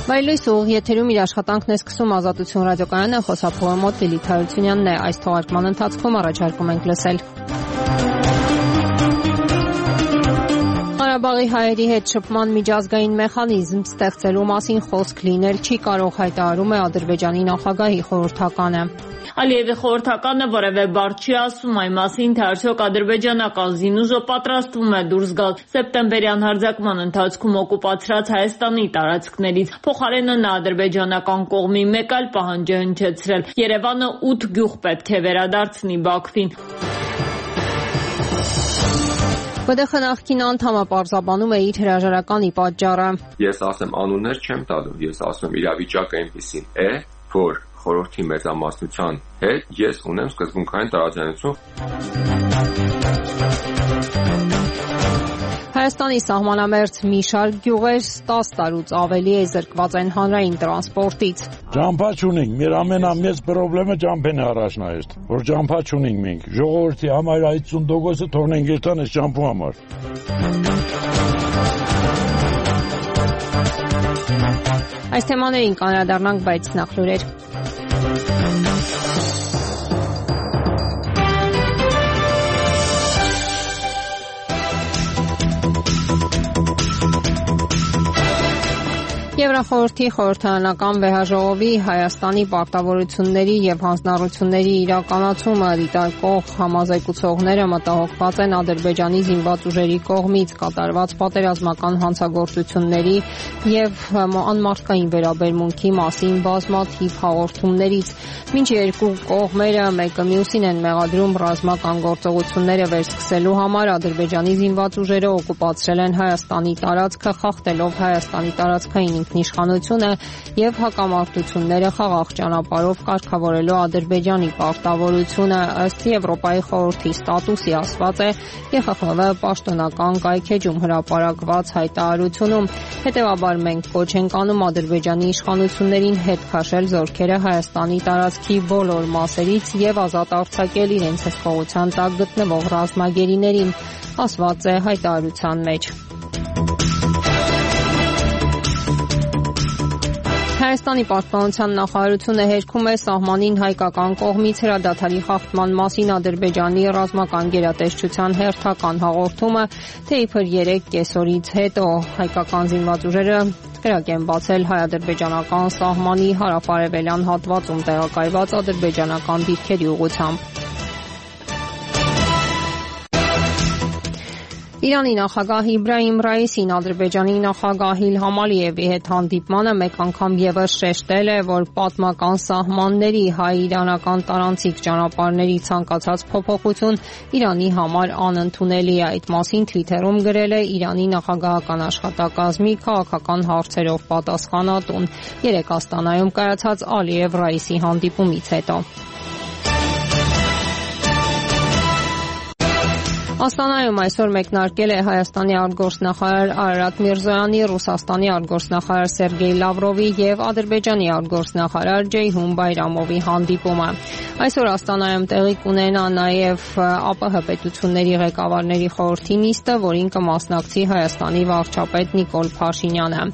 Վայելույս ուղիղ եթերում իր աշխատանքն է սկսում Ազատություն ռադիոկայանը, խոսափողը մոտ Լիլիթ Հարությունյանն է։ Այս թողարկման ընթացքում առաջարկում ենք լսել Ղարաբաղի հայերի հետ շփման միջազգային մեխանիզմ ստեղծելու մասին խոսք լինել չի կարող, հայտարարում է Ադրբեջանի նախագահի խորհրդականը։ Ալիևի խորհրդականը որևէ բառ չի ասում այն մասին, թե արդյոք ադրբեջանական զինուժը պատրաստվում է դուրս գալ սեպտեմբերյան հարձակման ընթացքում օկուպացրած Հայաստանի տարածքներից։ Փոխարենը նա ադրբեջանական կողմի մեկ այլ պահանջ է հնչեցրել՝ Երևանը 8 գյուղ պետք է վերադարձնի Բաքվին։ ԲԴԽ նախկին անդամը պարզաբանում է իր հրաժարականի պատճառը։ Ես ասեմ անուններ չեմ տալու, ես ասում եմ իրավիճակը այնպեսին է, որ խորհրդի մեծամասնության հետ ես ունեմ սկզբունքային տարաձայնություն։ Հայաստանի սահմանամերձ մի շարք գյուղեր 10 տարուց ավելի է զրկված են հանրային տրանսպորտից։ Ճամփա չունենք, մեր ամենամեծ խնդիրը ճամփեն է առաջնահերթ, որ ճամփա չունենք մենք։ Ժողովրդի համար 50%-ը թողնենք երթան այս ճամփու համար։ Այս թեմաներին կանդրադառնանք, բայց նախ լուրեր։ Եվրախորհրդի խորհրդարանական վեհաժողովի Հայաստանի պարտավորությունների եւ հանձնառությունների իրականացումը դիտարկող համազեկուցողները մտահոգված են Ադրբեջանի զինված ուժերի կողմից կատարված պատերազմական հանցագործությունների եւ անմարդկային վերաբերմունքի մասին բազմաթիվ հաղորդումներից։ Մինչ երկու կողմերը մեկը մյուսին են մեղադրում ռազմական գործողությունները վերսկսելու համար, Ադրբեջանի զինված ուժերը օկուպացրել են Հայաստանի տարածքը, խախտելով Հայաստանի տարածքային ինքնիշխանությունը եւ հակամարտությունները խաղաղ ճանապարհով կարգավորելու Ադրբեջանի պարտավորությունը, ըստ Եվրոպայի խորհրդի ստատուսի ասված է ԵԽԽՎ պաշտոնական կայքեջում հրապարակված հայտարարությունում։ Հետևաբար մենք կոչ ենք անում Ադրբեջանի իշխանություններին հետ քաշել զորքերը Հայաստանի տարածքի բոլոր մասերից եւ ազատ արձակել իրենց հսկողության տակ գտնվող ռազմագերիներին, ասված է հայտարարության մեջ։ Հայաստանի պաշտպանության նախարարությունը հերքում է սահմանին հայկական կողմից հրադադարի խախտման մասին Ադրբեջանի ռազմական գերատեսչության հերթական հաղորդումը, թե իբր 3 կեսօրից հետո հայկական զինված ուժերը կրակ են բացել հայ-ադրբեջանական սահմանի հարավարևելյան հատվածում տեղակայված ադրբեջանական դիրքերի ուղղությամբ։ Իրանի նախագահ Իբրահիմ Ռայիսին Ադրբեջանի նախագահ Իլհամ Ալիևի հետ հանդիպմանը մեկ անգամ եւս շեշտել է, որ պատմական սահմանների հայ-իրանական տարանցիկ ճանապարհների ցանկացած փոփոխություն Իրանի համար անընդունելի է։ Այդ մասին Թվիթերում գրել է Իրանի նախագահական աշխատակազմի քաղաքական հարցերով պատասխանատուն 3 Աստանայում կայացած Ալիև-Ռայիսի հանդիպումից հետո։ Աստանայում այսօր մեկնարկել է Հայաստանի արտգործնախարար Արարատ Միրզոյանի, Ռուսաստանի արտգործնախարար Սերգեյ Լավրովի եւ Ադրբեջանի արտգործնախարար Ջեյհուն Բայրամովի հանդիպումը։ Այսօր Աստանայում տեղի կունենա նաեւ ԱՊՀ պետությունների ղեկավարների խորհրդի նիստը, որին կմասնակցի Հայաստանի վարչապետ Նիկոլ Փաշինյանը։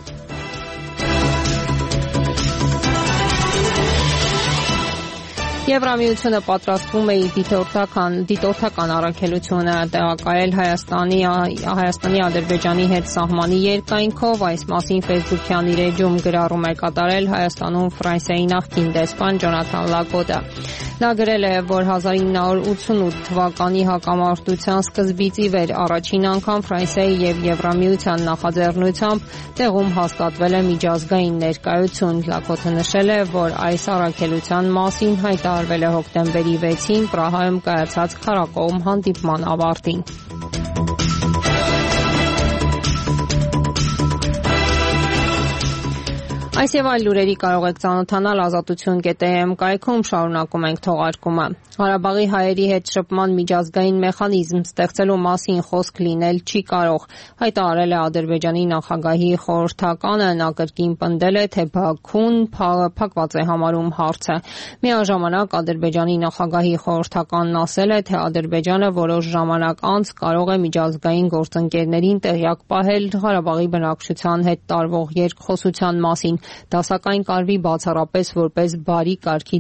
Եվրամիությունը պատրաստվում է իր դիտորդական առաքելությունը տեղակայել Հայաստանի Ադրբեջանի հետ սահմանի երկայնքով։ Այս մասին Facebook-յան իր էջում գրառում է կատարել Հայաստանում Ֆրանսիայի նախկին դեսպան Ջոնաթան Լակոտը։ Նա գրել է, որ 1988 թվականի հակամարտության սկզբից ի վեր առաջին անգամ Ֆրանսիայի եւ Եվրամիության նախաձեռնությամբ տեղում հաստատվել է միջազգային ներկայություն։ Լակոտը նշել է, որ այս առաքելության մասին հայտարարվել է հոկտեմբերի 6-ին Պրահայում կայացած քառակողմ հանդիպման ավարտին։ Այս եւ այլ լուրերի կարող եք ծանոթանալ azatutun.am կայքում, շարունակում ենք թողարկումը։ Ղարաբաղի հայերի հետ շփման միջազգային մեխանիզմ ստեղծելու մասին խոսք լինել չի կարող, հայտարարել է Ադրբեջանի նախագահի խորհրդականը, նա կրկին պնդել է, թե Բաքուն փակված է համարում հարցը։ Միաժամանակ Ադրբեջանի նախագահի խորհրդականն ասել է, թե Ադրբեջանը որոշ ժամանակ անց կարող է միջազգային գործընկերներին տեղյակ պահել Ղարաբաղի բնակչության հետ տարվող երկխոսության մասին։ Դա սակայն կարվի բացառապես որպես բարի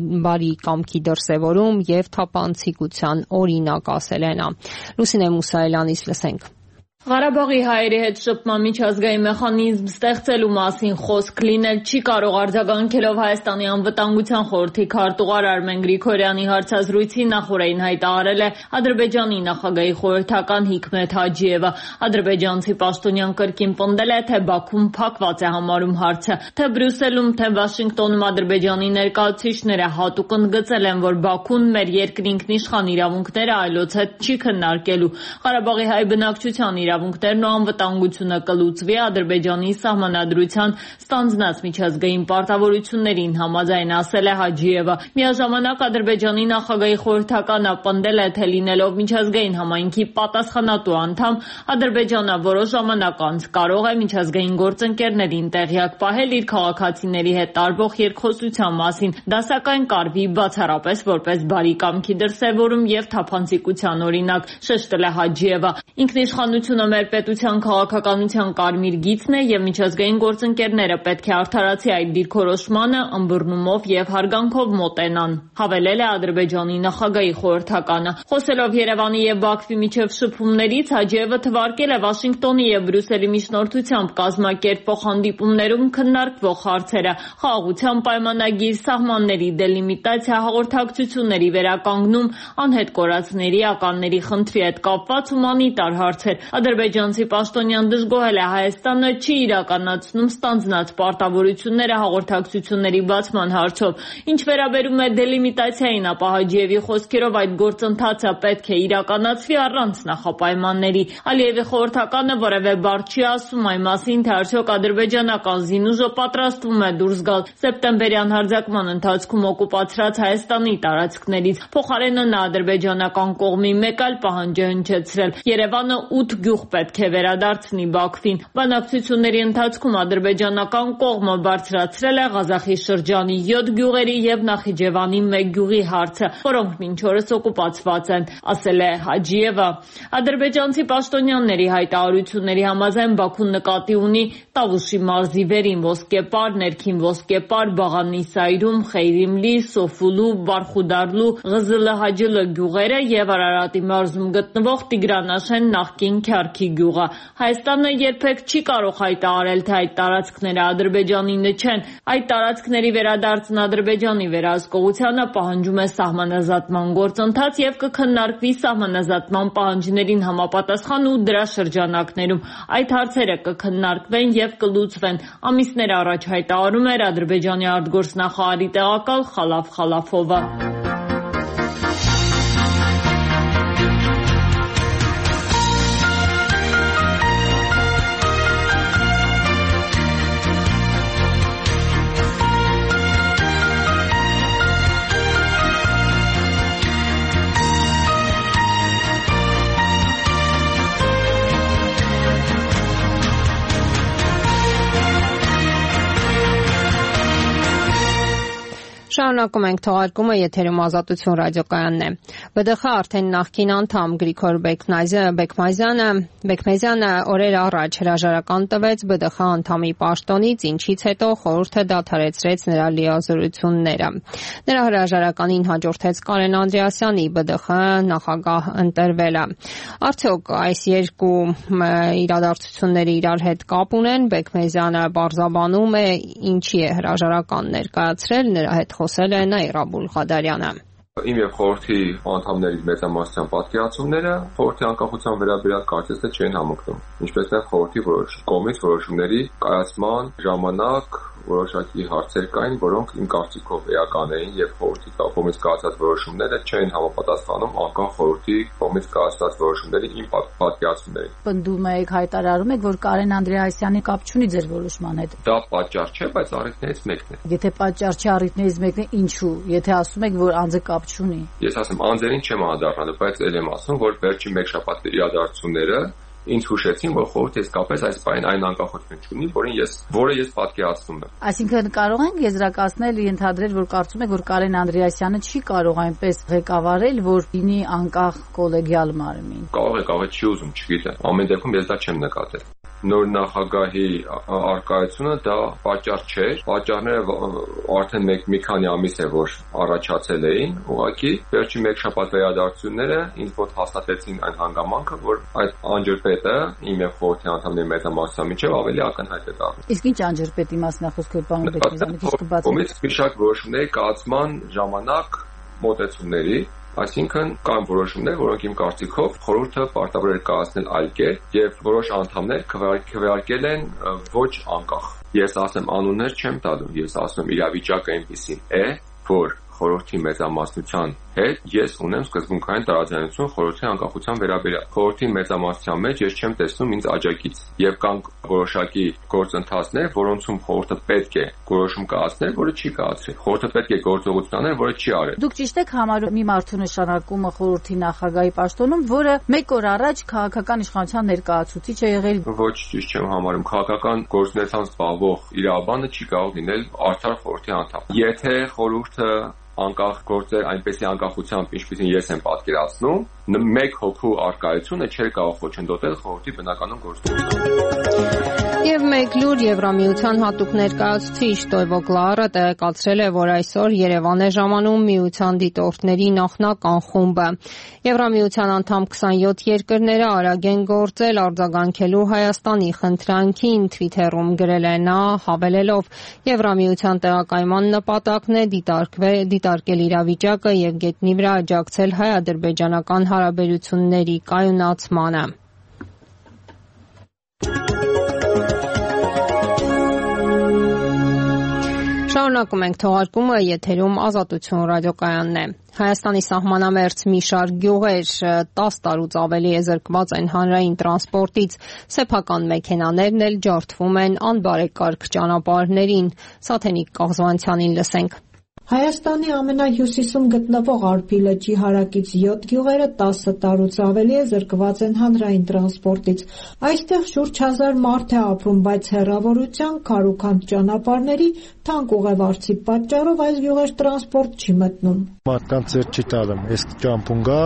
կամքի դրսևորում եւ թափանցիկության օրինակ, ասել է նա։ Լուսինե Մուսայելյանից լսենք։ Ղարաբաղի հայերի հետ շփման միջազգային մեխանիզմ ստեղծելու մասին խոսք լինել չի կարող, արձագանքելով Հայաստանի անվտանգության խորհրդի քարտուղար Արմեն Գրիգորյանի հարցազրույցի նախօրեին հայտարարել է Ադրբեջանի նախագահի խորհրդական Հիկմեթ Հաջիևը։ Ադրբեջանցի պաշտոնյան կրկին պնդել է, թե Բաքուն փակված է համարում հարցը, թե Բրյուսելում, թե Վաշինգտոնում Ադրբեջանի ներկայացուցիչները հատուկ ընդգծել են, որ Բաքուն մեր երկրի ինքնիշխան իրավունքները այլոց հետ չի քննարկելու։ Ղարաբաղի հայ բնակչության իրավունքներն ու անվտանգությունը կլուծվի Ադրբեջանի սահմանադրության ստանձնած միջազգային պարտավորություններին համաձայն, ասել է Հաջիևը։ Միաժամանակ Ադրբեջանի նախագահի խորհրդականը պնդել է, թե լինելով միջազգային համայնքի պատասխանատու անդամ, Ադրբեջանը որոշ ժամանակ անց կարող է միջազգային գործընկերներին տեղյակ պահել իր քաղաքացիների հետ տարվող երկխոսության մասին։ Դա սակայն կարվի բացառապես որպես բարի կամքի դրսևորում եւ թափանցիկության օրինակ, շեշտել է Հաջիևը։ Ինքնիշխանությունը մեր պետության քաղաքականության կարմիր գիծն է եւ միջազգային գործընկերները պետք է արդարացի այդ դիրքորոշմանը ըմբռնումով եւ հարգանքով մոտենան, հավելել է Ադրբեջանի նախագահի խորհրդականը։ Խոսելով Երևանի եւ Բաքվի միջև շփումներից, Հաջիևը թվարկել է Վաշինգտոնի եւ Բրյուսելի միջնորդությամբ կազմակերպվող հանդիպումներում քննարկվող հարցերը՝ խաղաղության պայմանագիր, սահմանների դելիմիտացիա, հաղորդակցությունների վերականգնում, անհետ կորածների ականների խնդրի հետ կապված հումանիտար հարցեր։ Ադրբեջանցի պաշտոնյան դժգոհել է Հայաստանը չի իրականացնում ստանձնած պարտավորությունները հաղորդակցությունների բացման հարցով։ Ինչ վերաբերում է դելիմիտացիային, ապա Հաջիևի խոսքերով այդ գործընթացը պետք է իրականացվի առանց նախապայմանների։ Ալիևի խորհրդականը որևէ բառ չի ասում այն մասին, թե արդյոք ադրբեջանական զինուժը պատրաստվում է դուրս գալ սեպտեմբերյան հարձակման ընթացքում օկուպացրած Հայաստանի տարածքներից։ Փոխարենը նա ադրբեջանական կողմի մեկ այլ պահանջ է հնչեցրել։ Երևանը 8 գյուղ պետք է վերադարձնի Բաքվին։ Բանակցությունների ընթացքում ադրբեջանական կողմը բարձրացրել է Ղազախի շրջանի 7 գյուղերի եւ Նախիջևանի 1 գյուղի հարցը, որոնք մինչ օրս օկուպացված են, ասել է Հաջիևը։ Ադրբեջանցի պաշտոնյաների հայտարարությունների համաձայն Բաքուն նկատի ունի Տավուշի մարզի վերին ոսկեպար, ներքին ոսկեպար, Բաղանի Սայրում, Խեյրիմլի, Սոֆուլու, Բարխուդարլու, Ղզլը Հաջլը գյուղերը եւ Արարատի մարզում գտնվող Տիգրանաշեն նախկին Քյարքի գյուղը։ Հայաստանը երբեք չի կարող հայտարարել, թե այդ տարածքները Ադրբեջանինը չեն։ Այդ տարածքների վերադարձն Ադրբեջանի վերահսկողությանը պահանջում է սահմանազատման գործընթաց եւ կքննարկվի սահմանազատման պահանջներին համապատասխան ու դրա շրջանակներում։ Այդ հարցերը կքննարկվեն եւ կլուծվեն, ամիսներ առաջ հայտարարում էր Ադրբեջանի արտգործնախարարի տեղակալ Խալաֆ Խալաֆովը։ Շարունակում ենք թողարկումը, եթերում Ազատություն ռադիոկայանն է։ ԲԴԽ արդեն նախկին անդամ Գրիգոր Բեկմեզյանը օրեր առաջ հրաժարական տվեց ԲԴԽ անդամի պաշտոնից, ինչից հետո խորհուրդը դադարեցրեց նրա լիազորությունները։ Նրա հրաժարականին հաջորդեց Կարեն Անդրեասյանի ԲԴԽ նախագահ ընտրվելը։ Արդյոք այս երկու իրադարձությունները իրար հետ կապ ունեն։ Բեկմեզյանը պարզաբանում է, ինչի է հրաժարական ներկայացրել, նրա հետ խոսել է Նայիրաբուլ Ղադարյանը։ Իմ եւ խորհրդի անդամների մեծամասնության պատկերացումները խորհրդի անկախության վերաբերյալ կարծես թե չեն համընկնում, ինչպես նաև խորհրդի կողմից որոշումների կայացման ժամանակ որոշակի հարցեր կային, որոնք իմ կարծիքով էական էին եւ խորհրդի կողմից կայացած որոշումները չէին համապատասխանում անկախ խորհրդի կողմից կայացած որոշումների իմ պատկերացումներին։ Պնդում եք, հայտարարում եք, որ Կարեն Անդրեասյանի կապ չունի ձեր որոշման հետ։ Դա պատճառ չէ, բայց առիթներից մեկն է։ Եթե պատճառ չի, առիթներից մեկն է, ինչու։ Եթե ասում եք, որ անձը կապ չունի։ Ես ասեմ, անձերին չեմ անդրադառնալու, բայց ել եմ ասում, որ վերջին մեկ շաբաթվա իրադարձությունները ինձ հուշեցին, որ խորհուրդը իսկապես այս բանին այն անկախություն չունի, որը ես պատկերացնում եմ։ Այսինքն կարող ենք եզրակացնել, ենթադրել, որ կարծում եք, որ Կարեն Անդրեասյանը չի կարող այնպես ղեկավարել, որ լինի անկախ կոլեգիալ մարմին։ Կարող է, չի ուզում, չգիտեմ։ Ամեն դեպքում ես դա չեմ նկատել։ Նոր նախագահի արկայությունը դա պատճառ չէր։ Պատճառները արդեն մի քանի ամիս է որ առաջացել էին, ուղղակի վերջին մեկ շաբաթվա իրադարձությունները ինձ մոտ հաստատեցին այն հանգամանքը, որ այդ անջրպետը իմ եւ խորհրդի անդամների մեծամասնության միջեւ ավելի ակնհայտ է դառնում։ Իսկ ինչ անջրպետի մասն է խոսքը, պարոն Բեկմեզյան, իսկ բացի։ Մի շարք որոշումների կայացման ժամանակ մոտեցումների Այսինքն կան որոշումներ, որոնք իմ կարծիքով խորհուրդը պարտավոր էր կայացնել այլ կերպ եւ որոշ անդամներ քվեարկել են ոչ անկախ։ Ես ասեմ անուններ չեմ տալու, ես ասում եմ իրավիճակը այնպեսին է, որ խորհրդի մեծամասնության հետ ես ունեմ սկզբունքային տարաձայնություն խորհրդի անկախության վերաբերյալ։ Խորհրդի մեծամասնության մեջ ես չեմ տեսնում ինձ աջակից եւ կան որոշակի գործընթացներ, որոնցում խորհուրդը պետք է որոշում կայացնել, որը չի կայացրել։ Խորհուրդը պետք է գործողություն անել, որը չի արել։ Դուք ճիշտ եք համարում մի մարդու նշանակումը խորհրդի նախագահի պաշտոնում, որը մեկ օր առաջ քաղաքական իշխանության ներկայացուցիչ է եղել։ Ոչ ճիշտ չեմ համարում։ Քաղաքական գործունեությամբ զբաղվող իրավաբանը չի կարող լինել արդար խորհրդի անդամ։ Եթե խորհուրդը անկախ գործեր այնպեսի անկախությամբ, ինչպեսին ես եմ պատկերացնում, մեկ հոգու արկայությունը չէր կարող խոչընդոտել խորհրդի բնականon գործունեությունը։ Եվ մեկ լուր Եվրամիության հատուկ ներկայացուցիչ Տոյվո Գլարը տեղեկացրել է, որ այսօր Երևան է ժամանում միության դիտորդների նախնական խումբը։ Եվրամիության անդամ 27 երկրները արագ են գործել արձագանքելու Հայաստանի խնդրանքին, Twitter-ում գրել է նա, հավելելով. Եվրամիության տեղակայման նպատակն է դիտարկել իրավիճակը եւ գետնի վրա աջակցել հայ-ադրբեջանական հարաբերությունների կայունացմանը։ Շարունակում ենք թողարկումը, եթերում Ազատություն ռադիոկայանն է։ Հայաստանի սահմանամերձ մի շարք գյուղեր 10 տարուց ավելի է զրկված են հանրային տրանսպորտից, սեփական մեքենաներն էլ ջարդվում են անբարեկարգ ճանապարհներին։ Սաթենիկ Կաղզանցյանին լսենք։ Հայաստանի ամենահյուսիսում գտնվող Արփի լճի հարակից 7 գյուղերը 10 տարուց ավելի է զրկված են հանրային տրանսպորտից։ Այստեղ շուրջ 1000 մարդ է ապրում, բայց հեռավորության, քարուքանդ ճանապարհների, թանկ ուղևորցի պատճառով այս գյուղեր տրանսպորտ չի մտնում։ Մարդկանց ձեր չի տալում, այս ճամփուն գա,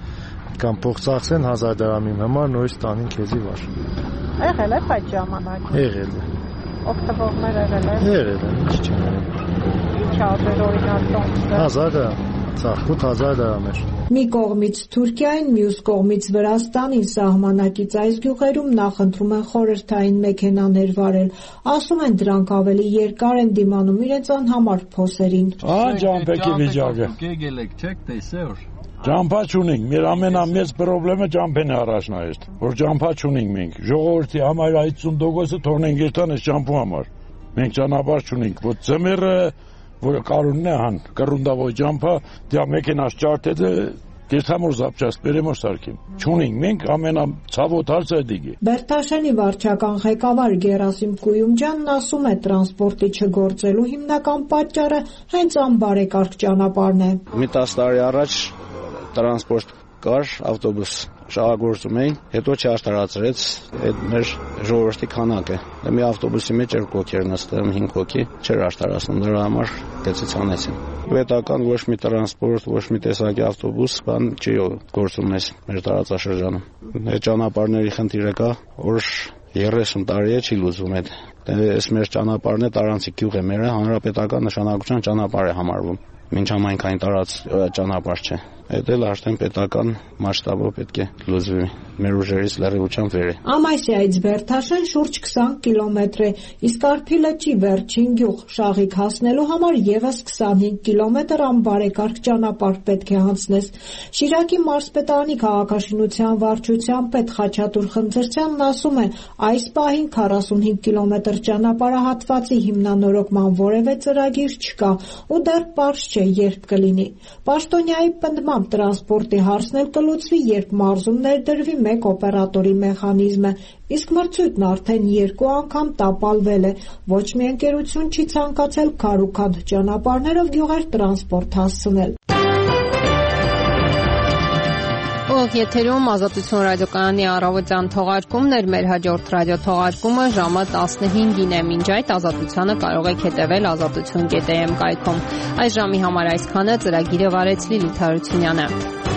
կամ փող ծախսեն 1000 դրամի համար, նույնիսկ տանին քեզի վար։ Եղել է այդ ժամանակ։ Եղել է։ Օգտվողներ եղել են։ Եղել է, ինչ չեմ։ Ինչ ադեր օրինակ տոմսը։ 1000 դրամ, ծախքուտ 1000 դրամ էր։ Մի կողմից Թուրքիային, մյուս կողմից Վրաստանին սահմանակից այս գյուղերում նախընտրում են խորհրդային մեքենաներ վարել։ Ասում են դրանք ավելի երկար են դիմանում իրենց անհամար փոսերին։ Ջամփեկի վիճակը։ Գեգելեք չեք տեսել։ Ճամփա չունենք, մեր ամենամեծ խնդրը ճամփեն է առաջնահերթ, որ ճամփա չունենք մենք։ Ժողովրդի համար 50%-ը թողնենք երթան այս ճամփու համար։ Մենք ճանապարհ չունենք, որ ծմերը, որը կարունն է հան, կռունդավոյ ճամփա, դիա մեքենաս ճարտեդը Գերթամոր զապճաստ բերեմոր սարքին։ Չունենք, մենք ամենացավոտ հարցը է դիգի։ Բերտաշենի վարչական ղեկավար Գերասիմ Կույումջյանն ասում է, տրանսպորտի չգործելու հիմնական պատճառը հենց անբարեկարգ ճանապարհն է։ Մի 10 տարի առաջ տրանսպորտ կար, ավտոբուս շահագործում էին, հետո չարտարացրեց այդ մեր ժողովրդի քանակը։ Մի ավտոբուսի մեջ 2 հոգի էր նստում, 5 հոգի չէր արտարացնում, դրա համար գծեցանեցին։ Պետական ոչ մի տրանսպորտ, ոչ մի տեսակի ավտոբուս բան չի գործում մեր տարածաշրջանում։ Այդ ճանապարհների խնդիրը կա, որ 30 տարի է չի լուծվում այդ։ Այս մեր ճանապարհն է տարանցիկ գյուղ է մերը, հանրապետական նշանակության ճանապարհ է համարվում։ մինչամայնքային տարած ճանապարհ չէ։ Այդ էլ արդեն պետական մասշտաբով պետք է լուծվի, մեր ուժերից լրիվությամբ վեր է։ Ամասիայից Բերդաշեն շուրջ 20 կիլոմետր է, իսկ Արփի լճի վերջին գյուղ Շաղիկ հասնելու համար եւս 25 կիլոմետր անբարեկարգ ճանապարհ պետք է անցնես։ Շիրակի մարզպետարանի քաղաքաշինության վարչության պետ Խաչատուր Խնձրցյանն ասում է, այս պահին 45 կիլոմետր ճանապարհահատվածի հիմնանորոգման որևէ ծրագիր չկա ու դեռ պարզ չէ երբ կլինի։ Պաշտոնյայի պնդմամբ տրանսպորտի հարցն էլ կլուծվի, երբ մարզում ներդրվի մեկ օպերատորի մեխանիզմը, իսկ մրցույթն արդեն 2 անգամ տապալվել է։ Ոչ մի ընկերություն չի ցանկացել քարուքանդ ճանապարհներով գյուղեր տրանսպորտ հասցնել։ Եթերում Ազատություն ռադիոկայանի առավոտյան թողարկումն էր, մեր հաջորդ ռադիոթողարկումը ժամը 15-ին է։ Մինչ այդ Ազատությանը կարող եք հետևել azatutyon.am կայքում։ Այս ժամի համար այսքանը, ծրագիրը վարեց Լիլիթ Հարությունյանը։